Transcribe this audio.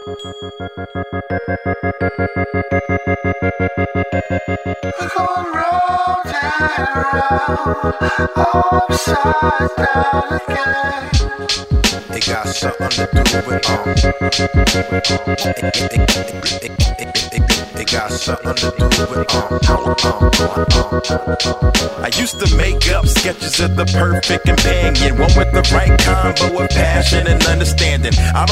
going round and round, upside down again. It got something to do with it got something to do with I used to make up sketches of the perfect companion, one with the right combo of passion and understanding. I don't